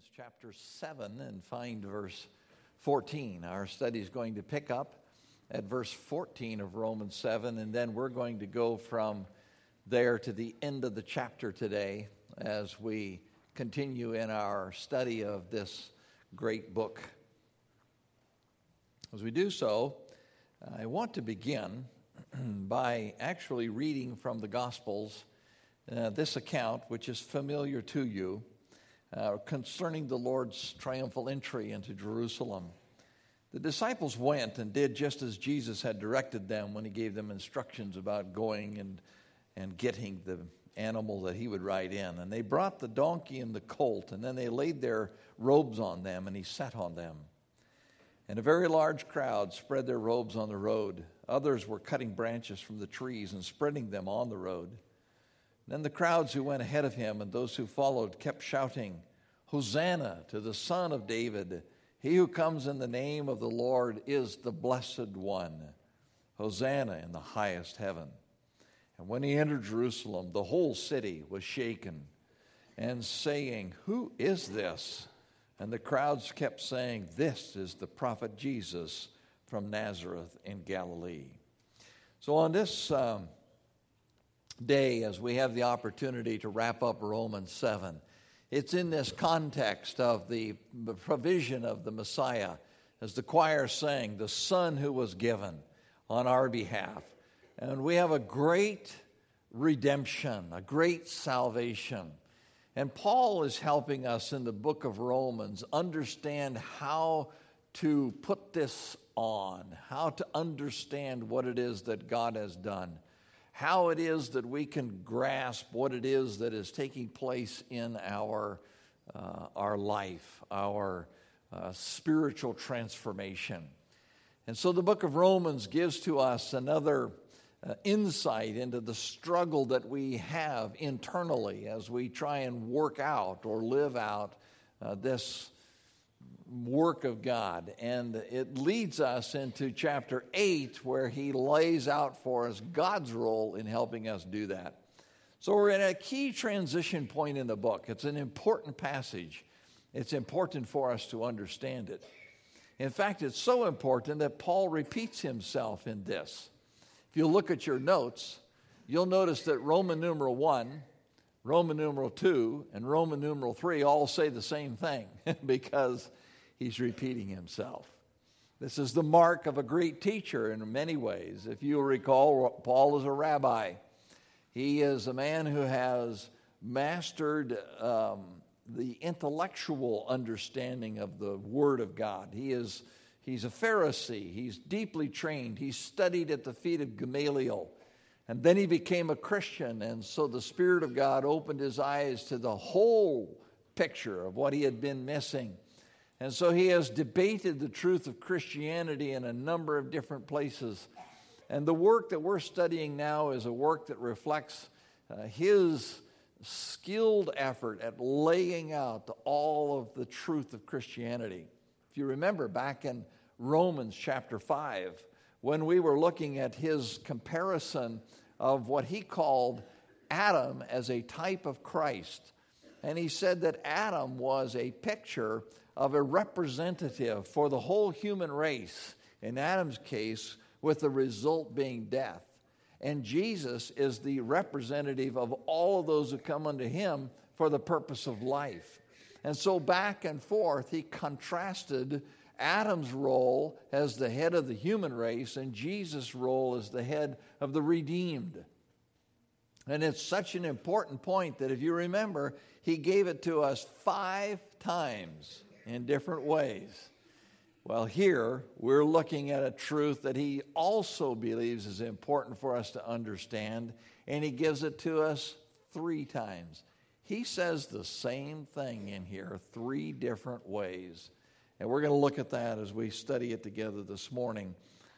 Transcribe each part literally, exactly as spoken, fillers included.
chapter seven and find verse fourteen. Our study is going to pick up at verse fourteen of Romans seven, and then we're going to go from there to the end of the chapter today as we continue in our study of this great book. As we do so, I want to begin by actually reading from the Gospels uh, this account, which is familiar to you, uh, concerning the Lord's triumphal entry into Jerusalem. The disciples went and did just as Jesus had directed them when he gave them instructions about going and, and getting the animal that he would ride in. And they brought the donkey and the colt, and then they laid their robes on them, and he sat on them. And a very large crowd spread their robes on the road. Others were cutting branches from the trees and spreading them on the road. Then the crowds who went ahead of him and those who followed kept shouting, "Hosanna to the Son of David! He who comes in the name of the Lord is the Blessed One. Hosanna in the highest heaven." And when he entered Jerusalem, the whole city was shaken and saying, "Who is this?" And the crowds kept saying, "This is the prophet Jesus from Nazareth in Galilee." So on this um, day, as we have the opportunity to wrap up Romans seven, it's in this context of the provision of the Messiah, as the choir sang, the Son who was given on our behalf. And we have a great redemption, a great salvation. And Paul is helping us in the book of Romans understand how to put this on, how to understand what it is that God has done, how it is that we can grasp what it is that is taking place in our, uh, our life, our uh, spiritual transformation. And so the book of Romans gives to us another Uh, insight into the struggle that we have internally as we try and work out or live out uh, this work of God. And it leads us into chapter eight, where he lays out for us God's role in helping us do that. So we're at a key transition point in the book. It's an important passage. It's important for us to understand it. In fact, it's so important that Paul repeats himself in this. If you look at your notes, you'll notice that Roman numeral one, Roman numeral two, and Roman numeral three all say the same thing because he's repeating himself. This is the mark of a great teacher in many ways. If you recall, Paul is a rabbi. He is a man who has mastered um, the intellectual understanding of the Word of God. He is He's a Pharisee. He's deeply trained. He studied at the feet of Gamaliel. And then he became a Christian. And so the Spirit of God opened his eyes to the whole picture of what he had been missing. And so he has debated the truth of Christianity in a number of different places. And the work that we're studying now is a work that reflects uh, his skilled effort at laying out all of the truth of Christianity. If you remember back in Romans chapter five, when we were looking at his comparison of what he called Adam as a type of Christ, and he said that Adam was a picture of a representative for the whole human race, in Adam's case, with the result being death. And Jesus is the representative of all of those who come unto him for the purpose of life. And so back and forth, he contrasted Adam's role as the head of the human race and Jesus' role as the head of the redeemed. And it's such an important point that if you remember, he gave it to us five times in different ways. Well, here we're looking at a truth that he also believes is important for us to understand, and he gives it to us three times. He says the same thing in here three different ways. And we're going to look at that as we study it together this morning.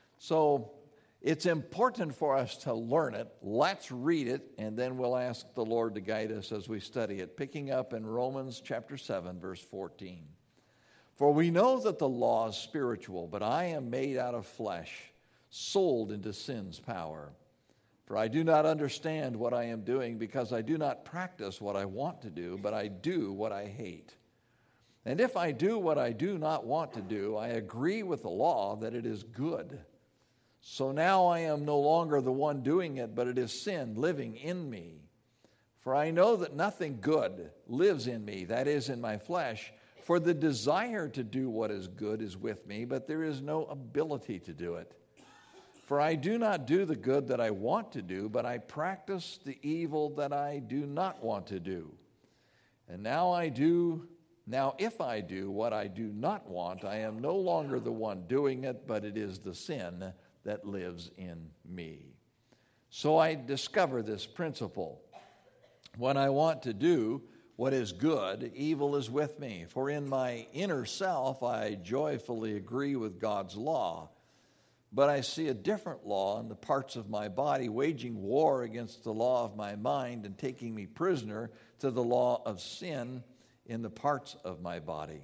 So it's important for us to learn it. Let's read it, and then we'll ask the Lord to guide us as we study it. Picking up in Romans chapter seven, verse fourteen. "For we know that the law is spiritual, but I am made out of flesh, sold into sin's power. For I do not understand what I am doing, because I do not practice what I want to do, but I do what I hate. And if I do what I do not want to do, I agree with the law that it is good. So now I am no longer the one doing it, but it is sin living in me. For I know that nothing good lives in me, that is, in my flesh. For the desire to do what is good is with me, but there is no ability to do it. For I do not do the good that I want to do, but I practice the evil that I do not want to do. And now I do, now if I do what I do not want, I am no longer the one doing it, but it is the sin that lives in me. So I discover this principle. When I want to do what is good, evil is with me. For in my inner self I joyfully agree with God's law. But I see a different law in the parts of my body, waging war against the law of my mind and taking me prisoner to the law of sin in the parts of my body.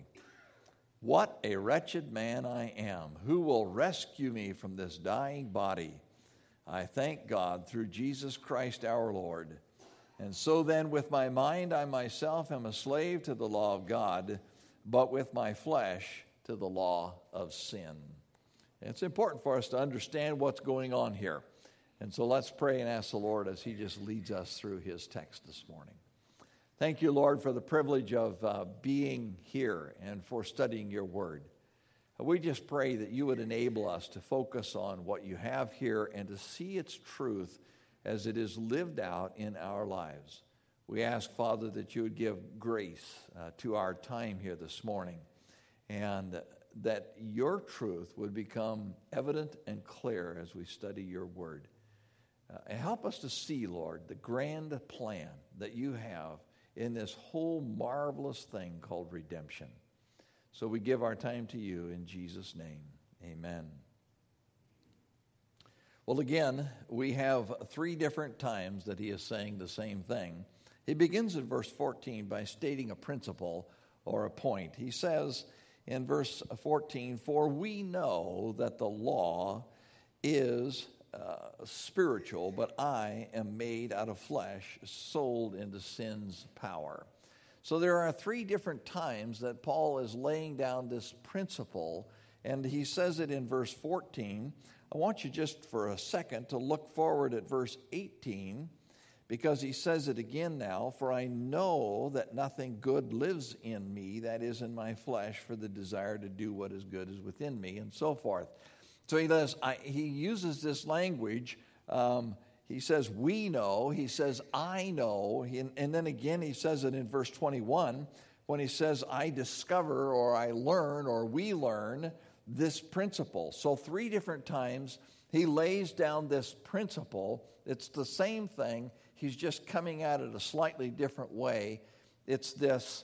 What a wretched man I am! Who will rescue me from this dying body? I thank God through Jesus Christ our Lord. And so then with my mind I myself am a slave to the law of God, but with my flesh to the law of sin. It's important for us to understand what's going on here. And so let's pray and ask the Lord as he just leads us through his text this morning. Thank you, Lord, for the privilege of uh, being here and for studying your word. We just pray that you would enable us to focus on what you have here and to see its truth as it is lived out in our lives. We ask, Father, that you would give grace uh, to our time here this morning, and that your truth would become evident and clear as we study your word. Uh, and help us to see, Lord, the grand plan that you have in this whole marvelous thing called redemption. So we give our time to you in Jesus' name. Amen. Well, again, we have three different times that he is saying the same thing. He begins in verse fourteen by stating a principle or a point. He says in verse fourteen, "For we know that the law is uh, spiritual, but I am made out of flesh, sold into sin's power." So there are three different times that Paul is laying down this principle, and he says it in verse fourteen. I want you just for a second to look forward at verse eighteen, because he says it again now. "For I know that nothing good lives in me, that is, in my flesh, for the desire to do what is good is within me," and so forth. So he does. I, he uses this language. Um, he says, "We know." He says, "I know." He, and then again, he says it in verse twenty-one when he says, "I discover," or "I learn," or "we learn this principle." So three different times he lays down this principle. It's the same thing. He's just coming at it a slightly different way. It's this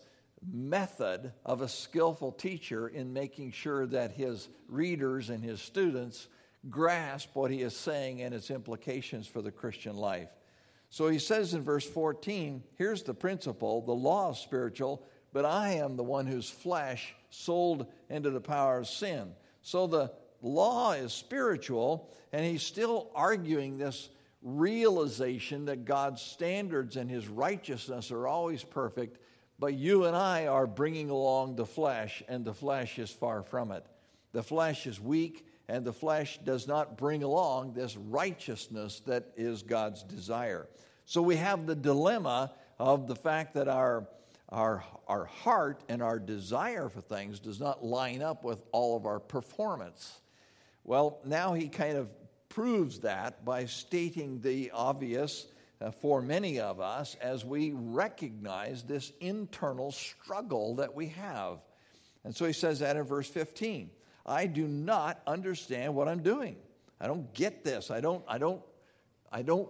method of a skillful teacher in making sure that his readers and his students grasp what he is saying and its implications for the Christian life. So he says in verse fourteen, here's the principle: the law is spiritual, but I am the one whose flesh sold into the power of sin. So the law is spiritual, and he's still arguing this realization that God's standards and his righteousness are always perfect, but you and I are bringing along the flesh, and the flesh is far from it. The flesh is weak, and the flesh does not bring along this righteousness that is God's desire. So we have the dilemma of the fact that our Our, our heart and our desire for things does not line up with all of our performance. Well, now he kind of proves that by stating the obvious uh, for many of us as we recognize this internal struggle that we have. And so he says that in verse fifteen. "I do not understand what I'm doing. I don't get this. I don't, I don't, I don't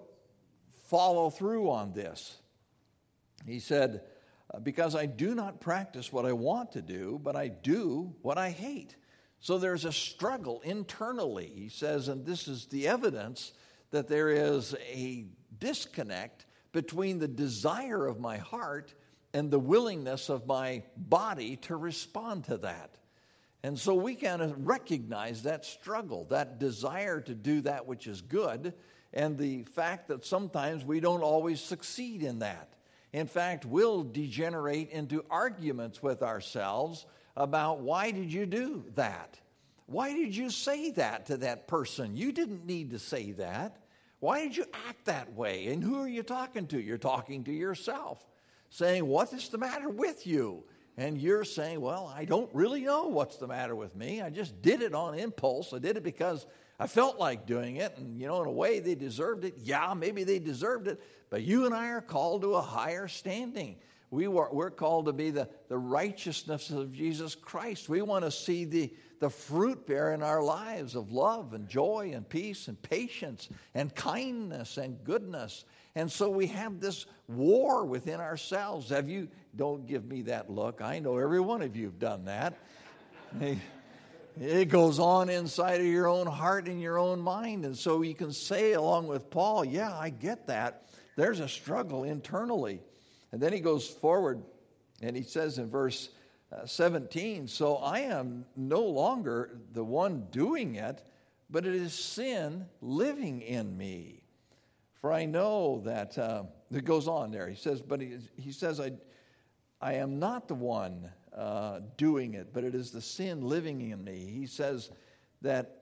follow through on this." He said, "Because I do not practice what I want to do, but I do what I hate." So there's a struggle internally, he says, and this is the evidence that there is a disconnect between the desire of my heart and the willingness of my body to respond to that. And so we kind of recognize that struggle, that desire to do that which is good, and the fact that sometimes we don't always succeed in that. In fact, we'll degenerate into arguments with ourselves about why did you do that? Why did you say that to that person? You didn't need to say that. Why did you act that way? And who are you talking to? You're talking to yourself, saying, what is the matter with you? And you're saying, well, I don't really know what's the matter with me. I just did it on impulse. I did it because I felt like doing it. And, you know, in a way, they deserved it. Yeah, maybe they deserved it. But you and I are called to a higher standing. We were, we're called to be the, the righteousness of Jesus Christ. We want to see the, the fruit bear in our lives of love and joy and peace and patience and kindness and goodness. And so we have this war within ourselves. Have you, don't give me that look. I know every one of you have done that. It goes on inside of your own heart and your own mind. And so you can say along with Paul, yeah, I get that. There's a struggle internally. And then he goes forward and he says in verse uh, seventeen, so I am no longer the one doing it, but it is sin living in me. For I know that, uh, it goes on there. He says, but he, he says, I, I am not the one uh, doing it, but it is the sin living in me. He says that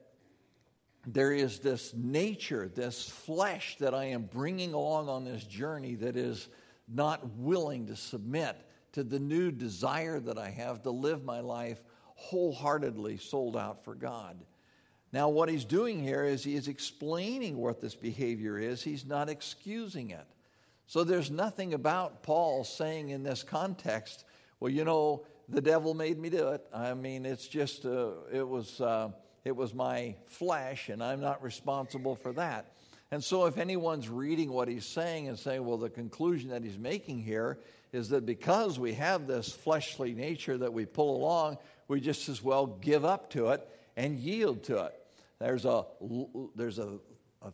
there is this nature, this flesh that I am bringing along on this journey that is not willing to submit to the new desire that I have to live my life wholeheartedly sold out for God. Now, what he's doing here is he is explaining what this behavior is. He's not excusing it. So there's nothing about Paul saying in this context, well, you know, the devil made me do it. I mean, it's just, uh, it was uh, it was my flesh, and I'm not responsible for that. And so if anyone's reading what he's saying and saying, well, the conclusion that he's making here is that because we have this fleshly nature that we pull along, we just as well give up to it and yield to it. There's a, there's a, a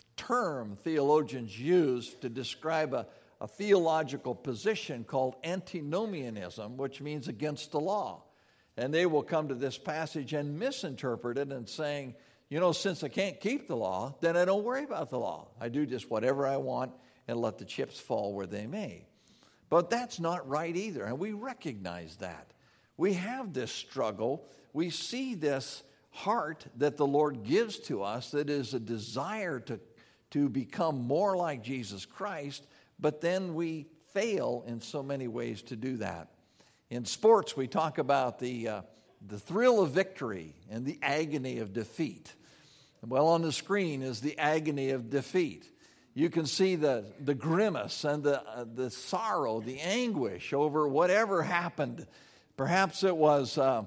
term theologians use to describe a, a theological position called antinomianism, which means against the law. And they will come to this passage and misinterpret it and saying, you know, since I can't keep the law, then I don't worry about the law. I do just whatever I want and let the chips fall where they may. But that's not right either, and we recognize that. We have this struggle. We see this heart that the Lord gives to us that is a desire to, to become more like Jesus Christ, but then we fail in so many ways to do that. In sports, we talk about the uh, the thrill of victory and the agony of defeat. Well, on the screen is the agony of defeat. You can see the, the grimace and the, uh, the sorrow, the anguish over whatever happened. Perhaps it was uh,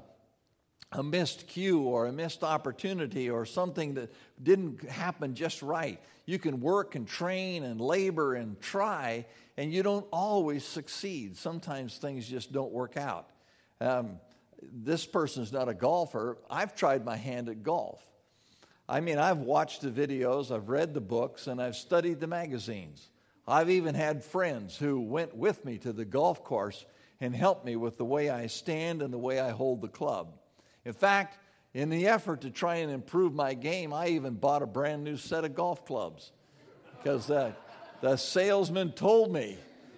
a missed cue or a missed opportunity or something that didn't happen just right. You can work and train and labor and try, and you don't always succeed. Sometimes things just don't work out. Um, This person's not a golfer. I've tried my hand at golf. I mean, I've watched the videos, I've read the books, and I've studied the magazines. I've even had friends who went with me to the golf course and helped me with the way I stand and the way I hold the club. In fact, in the effort to try and improve my game, I even bought a brand new set of golf clubs because uh, the salesman told me.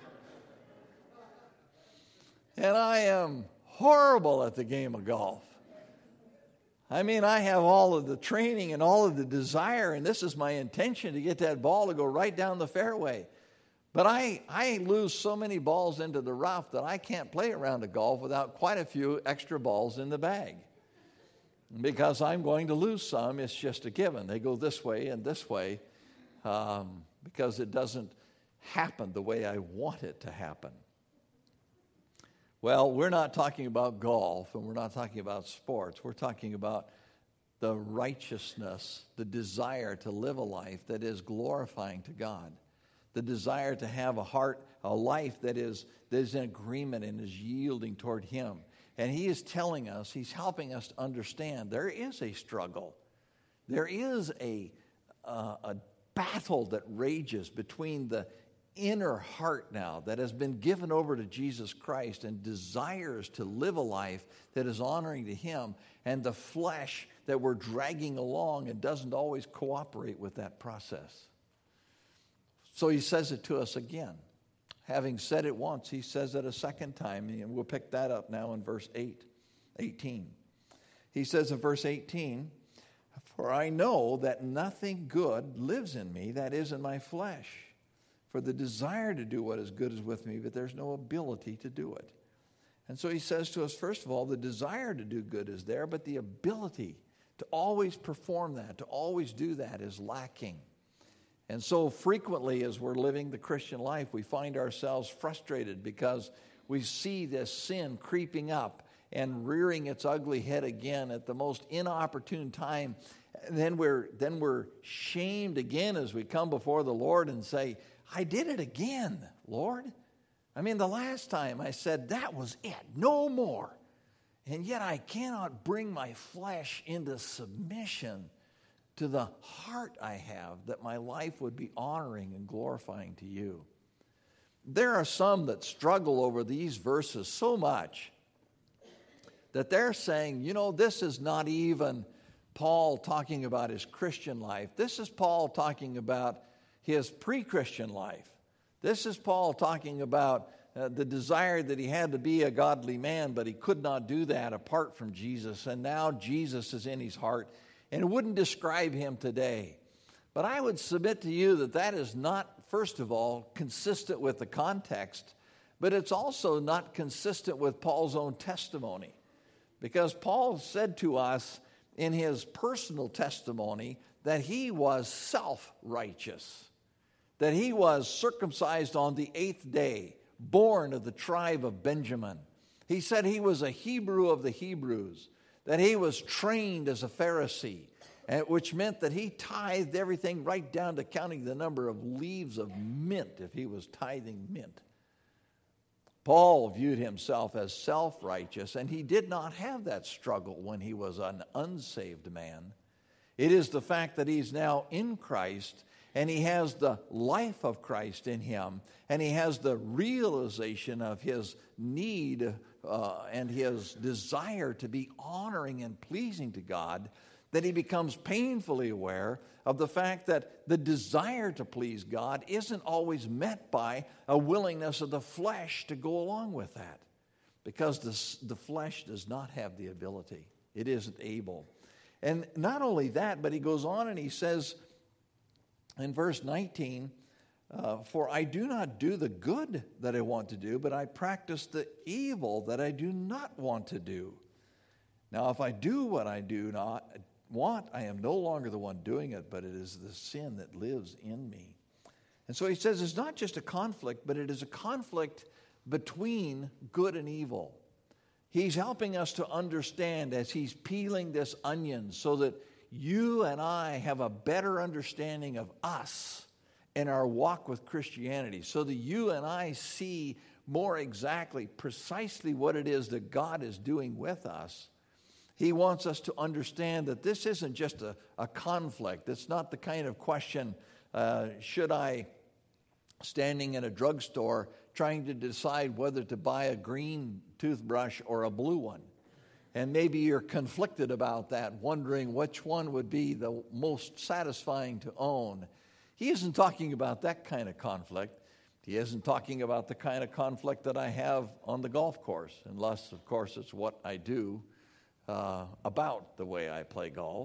And I am horrible at the game of golf. I mean, I have all of the training and all of the desire, and this is my intention to get that ball to go right down the fairway. But I, I lose so many balls into the rough that I can't play around a golf without quite a few extra balls in the bag. Because I'm going to lose some, it's just a given. They go this way and this way um, because it doesn't happen the way I want it to happen. Well, we're not talking about golf and we're not talking about sports. We're talking about the righteousness, the desire to live a life that is glorifying to God, the desire to have a heart, a life that is, that is in agreement and is yielding toward Him. And He is telling us, He's helping us to understand there is a struggle. There is a, uh, a battle that rages between the inner heart now that has been given over to Jesus Christ and desires to live a life that is honoring to Him, and the flesh that we're dragging along and doesn't always cooperate with that process. So He says it to us again. Having said it once, he says it a second time, and we'll pick that up now in verse eight, eighteen. He says in verse eighteen, "For I know that nothing good lives in me, that is, in my flesh. For the desire to do what is good is with me, but there's no ability to do it." And so he says to us, first of all, the desire to do good is there, but the ability to always perform that, to always do that, is lacking. And so frequently as we're living the Christian life, we find ourselves frustrated because we see this sin creeping up and rearing its ugly head again at the most inopportune time. And then we're, then we're shamed again as we come before the Lord and say, "I did it again, Lord. I mean, the last time I said that was it, no more. And yet I cannot bring my flesh into submission to the heart I have, that my life would be honoring and glorifying to you." There are some that struggle over these verses so much that they're saying, you know, this is not even Paul talking about his Christian life. This is Paul talking about his pre-Christian life. This is Paul talking about uh, the desire that he had to be a godly man, but he could not do that apart from Jesus. And now Jesus is in his heart, and it wouldn't describe him today. But I would submit to you that that is not, first of all, consistent with the context, but it's also not consistent with Paul's own testimony. Because Paul said to us in his personal testimony that he was self-righteous, that he was circumcised on the eighth day, born of the tribe of Benjamin. He said he was a Hebrew of the Hebrews, that he was trained as a Pharisee, which meant that he tithed everything right down to counting the number of leaves of mint if he was tithing mint. Paul viewed himself as self-righteous, and he did not have that struggle when he was an unsaved man. It is the fact that he's now in Christ, and he has the life of Christ in him, and he has the realization of his need uh, and his desire to be honoring and pleasing to God, that he becomes painfully aware of the fact that the desire to please God isn't always met by a willingness of the flesh to go along with that, because the, the flesh does not have the ability. It isn't able. And not only that, but he goes on and he says in verse nineteen, uh, "For I do not do the good that I want to do, but I practice the evil that I do not want to do. Now, if I do what I do not want, I am no longer the one doing it, but it is the sin that lives in me." And so he says it's not just a conflict, but it is a conflict between good and evil. He's helping us to understand as he's peeling this onion so that you and I have a better understanding of us and our walk with Christianity, so that you and I see more exactly, precisely what it is that God is doing with us. He wants us to understand that this isn't just a, a conflict. It's not the kind of question, uh, should I, standing in a drugstore, trying to decide whether to buy a green toothbrush or a blue one. And maybe you're conflicted about that, wondering which one would be the most satisfying to own. He isn't talking about that kind of conflict. He isn't talking about the kind of conflict that I have on the golf course, unless, of course, it's what I do uh, about the way I play golf.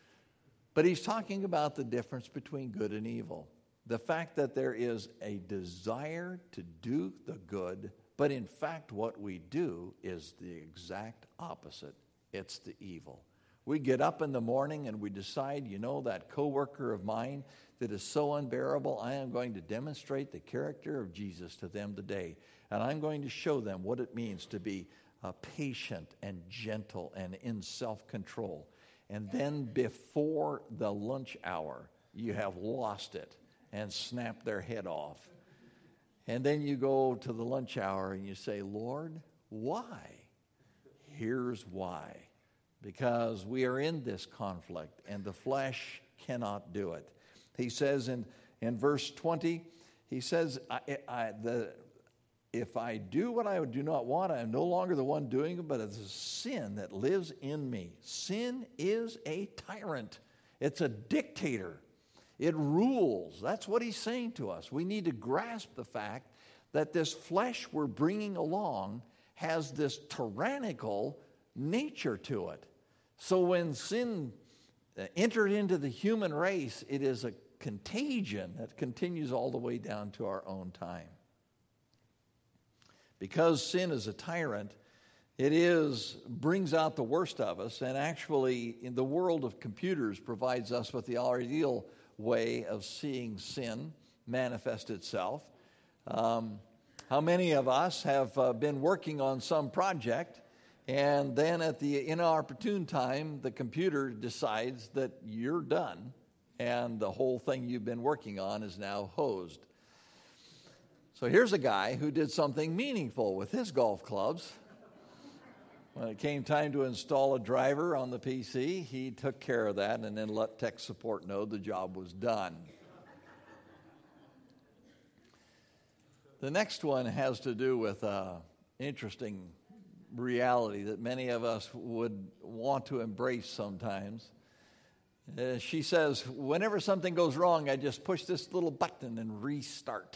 But he's talking about the difference between good and evil. The fact that there is a desire to do the good, but in fact what we do is the exact opposite. It's the evil. We get up in the morning and we decide, you know, that coworker of mine that is so unbearable, I am going to demonstrate the character of Jesus to them today. And I'm going to show them what it means to be uh, patient and gentle and in self-control. And then before the lunch hour, you have lost it and snap their head off. And then you go to the lunch hour and you say, Lord, why? Here's why. Because we are in this conflict and the flesh cannot do it. He says in, in verse twenty, he says, I, I, the, if I do what I do not want, I am no longer the one doing it, but it's a sin that lives in me. Sin is a tyrant. It's a dictator. It rules. That's what he's saying to us. We need to grasp the fact that this flesh we're bringing along has this tyrannical nature to it. So when sin entered into the human race, it is a contagion that continues all the way down to our own time. Because sin is a tyrant, it is brings out the worst of us, and actually in the world of computers provides us with the ideal way of seeing sin manifest itself. Um, how many of us have uh, been working on some project, and then at the inopportune time, the computer decides that you're done, and the whole thing you've been working on is now hosed. So here's a guy who did something meaningful with his golf clubs. When it came time to install a driver on the P C, he took care of that and then let tech support know the job was done. The next one has to do with an interesting reality that many of us would want to embrace sometimes. Uh, she says, whenever something goes wrong, I just push this little button and restart.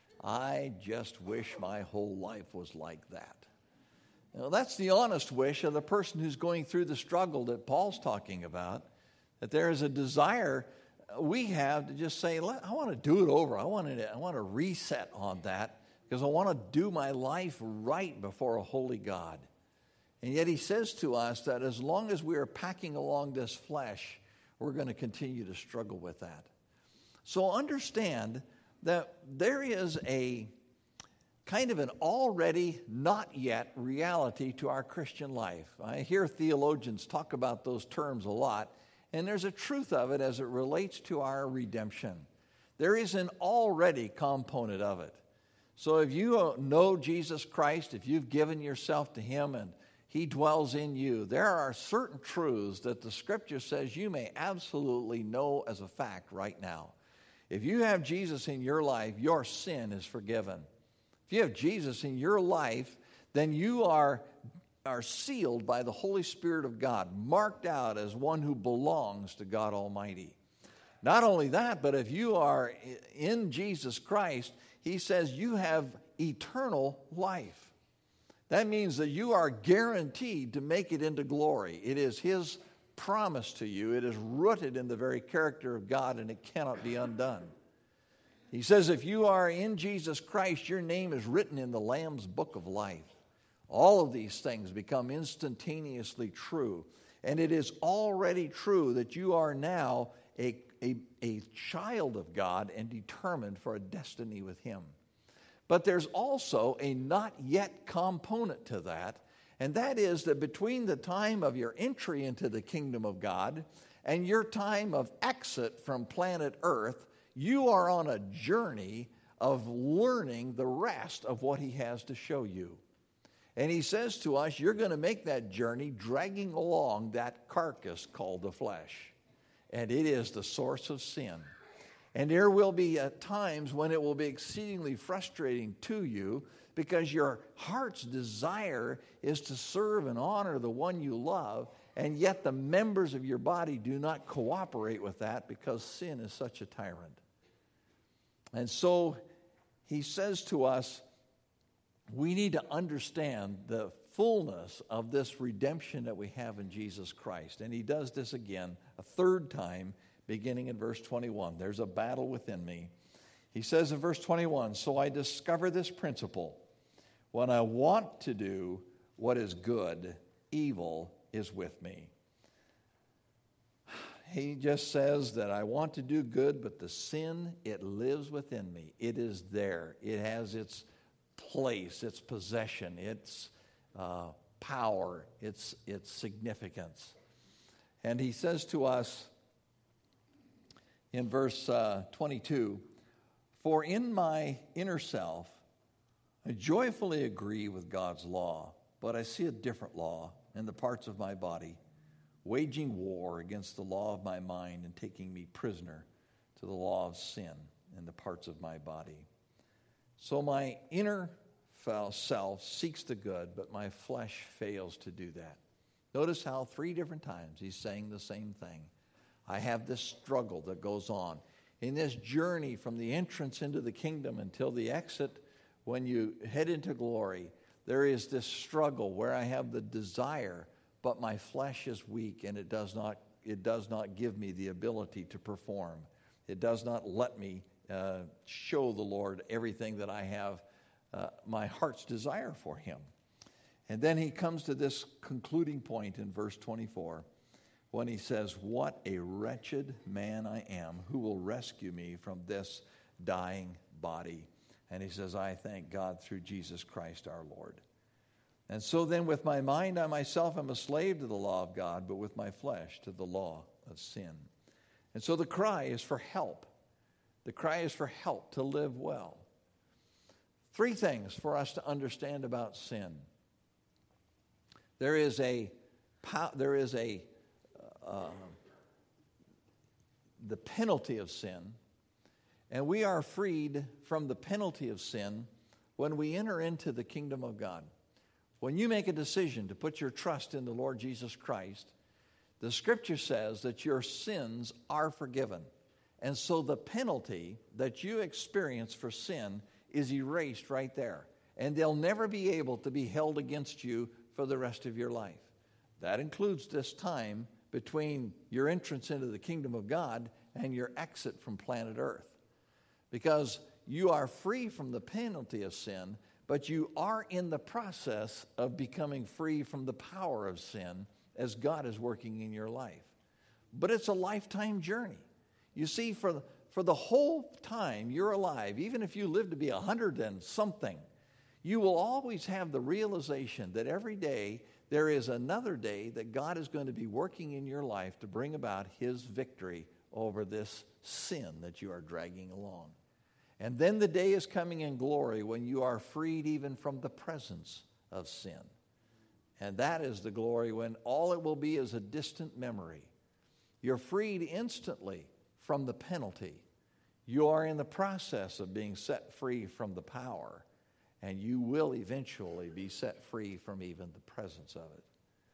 I just wish my whole life was like that. Now, that's the honest wish of the person who's going through the struggle that Paul's talking about, that there is a desire we have to just say, I want to do it over. I want to, I want to reset on that because I want to do my life right before a holy God. And yet he says to us that as long as we are packing along this flesh, we're going to continue to struggle with that. So understand that there is a kind of an already not yet reality to our Christian life. I hear theologians talk about those terms a lot, and there's a truth of it as it relates to our redemption. There is an already component of it. So if you know Jesus Christ, if you've given yourself to him and he dwells in you, there are certain truths that the Scripture says you may absolutely know as a fact right now. If you have Jesus in your life, your sin is forgiven. If you have Jesus in your life, then you are, are sealed by the Holy Spirit of God, marked out as one who belongs to God Almighty. Not only that, but if you are in Jesus Christ, he says you have eternal life. That means that you are guaranteed to make it into glory. It is his promise to you. It is rooted in the very character of God, and it cannot be undone. He says if you are in Jesus Christ, your name is written in the Lamb's book of life. All of these things become instantaneously true. And it is already true that you are now a, a, a child of God and determined for a destiny with him. But there's also a not yet component to that, and that is that between the time of your entry into the kingdom of God and your time of exit from planet Earth, you are on a journey of learning the rest of what he has to show you. And he says to us, you're going to make that journey dragging along that carcass called the flesh. And it is the source of sin. And there will be at times when it will be exceedingly frustrating to you because your heart's desire is to serve and honor the one you love, and yet the members of your body do not cooperate with that because sin is such a tyrant. And so he says to us, we need to understand the fullness of this redemption that we have in Jesus Christ. And he does this again a third time, beginning in verse twenty-one. There's a battle within me. He says in verse twenty-one, so I discover this principle. When I want to do what is good, evil is with me. He just says that I want to do good, but the sin, it lives within me. It is there. It has its place, its possession, its uh, power, its, its significance. And he says to us in verse uh, twenty-two, for in my inner self, I joyfully agree with God's law, but I see a different law in the parts of my body, waging war against the law of my mind and taking me prisoner to the law of sin in the parts of my body. So my inner self seeks the good, but my flesh fails to do that. Notice how three different times he's saying the same thing. I have this struggle that goes on. In this journey from the entrance into the kingdom until the exit, when you head into glory, there is this struggle where I have the desire, but my flesh is weak and it does not, it does not give me the ability to perform. It does not let me uh, show the Lord everything that I have, uh, my heart's desire for him. And then he comes to this concluding point in verse twenty-four when he says, "What a wretched man I am, who will rescue me from this dying body?" And he says, "I thank God through Jesus Christ our Lord. And so then with my mind I myself am a slave to the law of God, but with my flesh to the law of sin." And so the cry is for help. The cry is for help to live well. Three things for us to understand about sin. There is a, there is a, uh, the penalty of sin, and we are freed from the penalty of sin when we enter into the kingdom of God. When you make a decision to put your trust in the Lord Jesus Christ, the Scripture says that your sins are forgiven. And so the penalty that you experience for sin is erased right there. And they'll never be able to be held against you for the rest of your life. That includes this time between your entrance into the kingdom of God and your exit from planet Earth. Because you are free from the penalty of sin, but you are in the process of becoming free from the power of sin as God is working in your life. But it's a lifetime journey. You see, for, for the whole time you're alive, even if you live to be a hundred and something, you will always have the realization that every day there is another day that God is going to be working in your life to bring about his victory over this sin that you are dragging along. And then the day is coming in glory when you are freed even from the presence of sin. And that is the glory when all it will be is a distant memory. You're freed instantly from the penalty. You are in the process of being set free from the power. And you will eventually be set free from even the presence of it.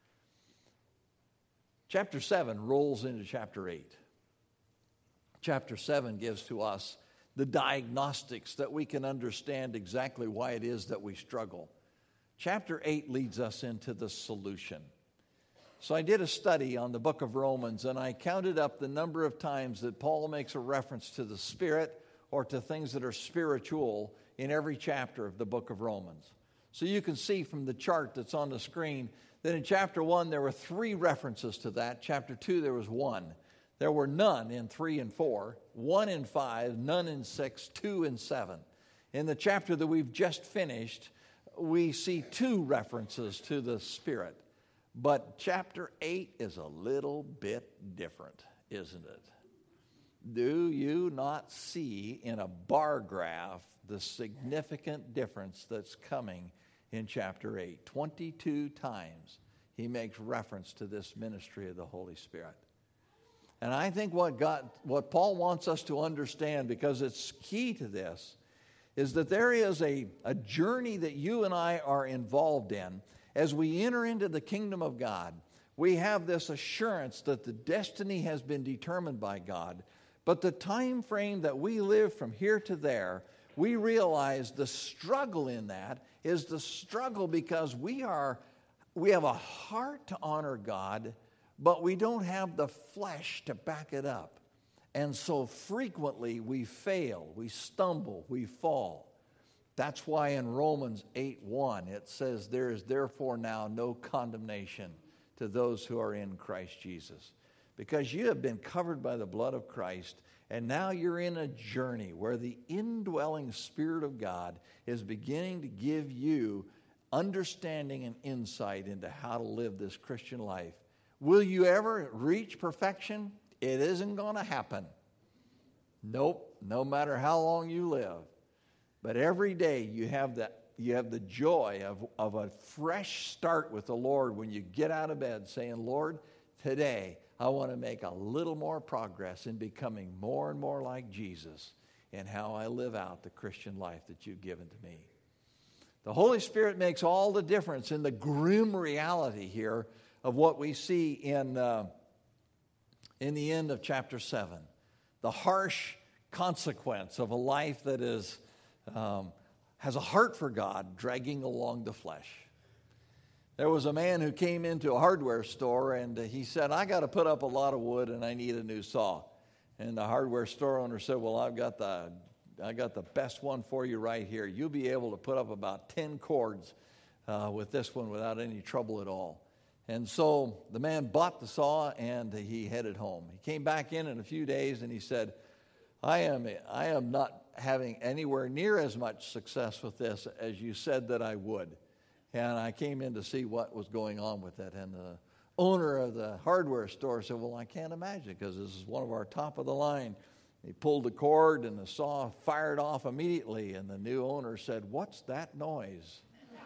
Chapter seven rolls into chapter eight. Chapter seven gives to us the diagnostics that we can understand exactly why it is that we struggle. Chapter eight leads us into the solution. So I did a study on the book of Romans, and I counted up the number of times that Paul makes a reference to the Spirit or to things that are spiritual in every chapter of the book of Romans. So you can see from the chart that's on the screen that in chapter one there were three references to that. Chapter two there was one. There were none in three and four, one in five, none in six, two in seven. In the chapter that we've just finished, we see two references to the Spirit. But chapter eight is a little bit different, isn't it? Do you not see in a bar graph the significant difference that's coming in chapter eight? twenty-two times he makes reference to this ministry of the Holy Spirit. And I think what God, what Paul wants us to understand, because it's key to this, is that there is a, a journey that you and I are involved in. As we enter into the kingdom of God, we have this assurance that the destiny has been determined by God. But the time frame that we live from here to there, we realize the struggle in that is the struggle because we are we have a heart to honor God, but we don't have the flesh to back it up. And so frequently we fail, we stumble, we fall. That's why in Romans eight one it says, "There is therefore now no condemnation to those who are in Christ Jesus." Because you have been covered by the blood of Christ, and now you're in a journey where the indwelling Spirit of God is beginning to give you understanding and insight into how to live this Christian life. Will you ever reach perfection? It isn't going to happen. Nope, no matter how long you live. But every day you have that you have the joy of, of a fresh start with the Lord when you get out of bed saying, "Lord, today I want to make a little more progress in becoming more and more like Jesus in how I live out the Christian life that you've given to me." The Holy Spirit makes all the difference in the grim reality here of what we see in, uh, in the end of chapter seven. The harsh consequence of a life that is um, has a heart for God dragging along the flesh. There was a man who came into a hardware store and he said, I got to put up a lot of wood and I need a new saw. And the hardware store owner said, well, I've got the I got the best one for you right here. You'll be able to put up about ten cords uh, with this one without any trouble at all. And so the man bought the saw and he headed home. He came back in in a few days and he said, I am I am not having anywhere near as much success with this as you said that I would. And I came in to see what was going on with it. And the owner of the hardware store said, well, I can't imagine because this is one of our top of the line. He pulled the cord and the saw fired off immediately. And the new owner said, what's that noise?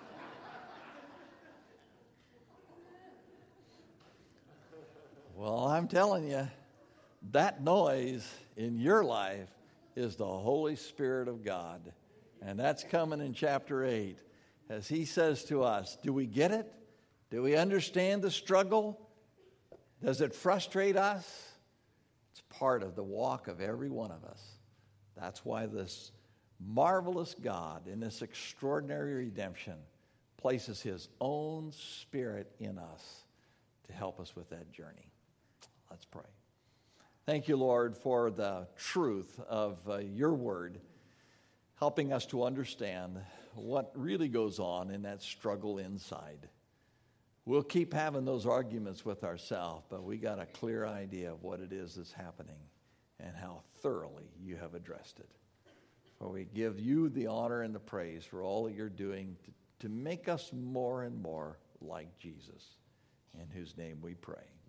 Well, I'm telling you, that noise in your life is the Holy Spirit of God. And that's coming in chapter eight. As he says to us, do we get it? Do we understand the struggle? Does it frustrate us? It's part of the walk of every one of us. That's why this marvelous God in this extraordinary redemption places his own Spirit in us to help us with that journey. Let's pray. Thank you, Lord, for the truth of uh, your word, helping us to understand what really goes on in that struggle inside. We'll keep having those arguments with ourselves, but we got a clear idea of what it is that's happening and how thoroughly you have addressed it. For we give you the honor and the praise for all that you're doing to, to make us more and more like Jesus, in whose name we pray.